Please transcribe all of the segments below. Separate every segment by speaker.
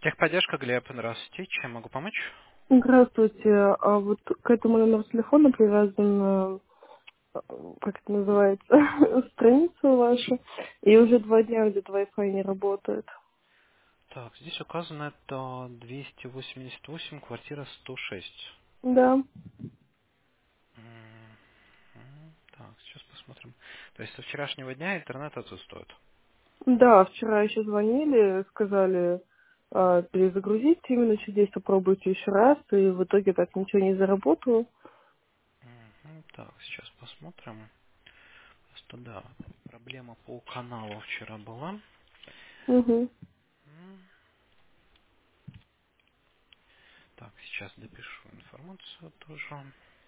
Speaker 1: Техподдержка, Глеб, здравствуйте. Чем могу помочь?
Speaker 2: Здравствуйте. А вот к этому номеру телефона привязана, как это называется, страница ваша, и уже 2 дня где-то Wi-Fi не работает.
Speaker 1: Так, здесь указано это 288, квартира 106.
Speaker 2: Да.
Speaker 1: Так, сейчас посмотрим. То есть со вчерашнего дня интернет отсутствует.
Speaker 2: Да, вчера еще звонили, сказали перезагрузить именно чудес, попробуйте еще раз, и в итоге так ничего не заработало.
Speaker 1: Так, сейчас посмотрим. Просто да, проблема по каналу вчера была.
Speaker 2: Угу.
Speaker 1: Так, сейчас допишу информацию тоже.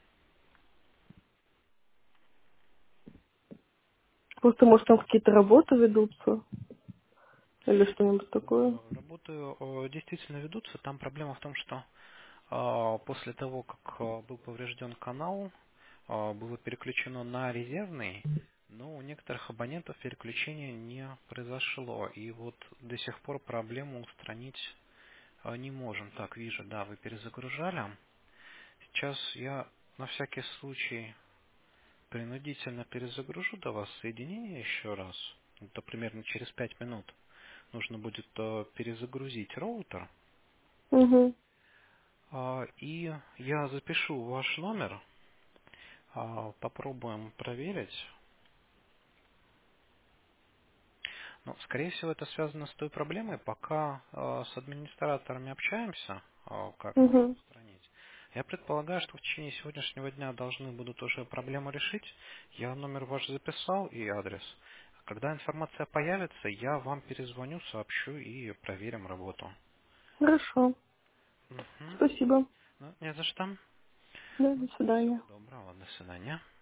Speaker 2: Просто, может, там какие-то работы ведутся, или что-нибудь такое.
Speaker 1: Работы действительно ведутся. Там проблема в том, что после того, как был поврежден канал, было переключено на резервный, но у некоторых абонентов переключение не произошло. И вот до сих пор проблему устранить не можем. Так, вижу, да, вы перезагружали. Сейчас я на всякий случай принудительно перезагружу до вас соединение еще раз. Это примерно через 5 минут. Нужно будет перезагрузить роутер.
Speaker 2: Угу.
Speaker 1: И я запишу ваш номер. Попробуем проверить. Ну, скорее всего, это связано с той проблемой, пока с администраторами общаемся, как ее
Speaker 2: Угу.
Speaker 1: устранить. Я предполагаю, что в течение сегодняшнего дня должны будут уже проблему решить. Я номер ваш записал и адрес. Когда информация появится, я вам перезвоню, сообщу и проверим работу.
Speaker 2: Хорошо.
Speaker 1: Мгм.
Speaker 2: Спасибо.
Speaker 1: Ну, не за что.
Speaker 2: Да,
Speaker 1: Ну,
Speaker 2: до свидания.
Speaker 1: всего доброго, до свидания.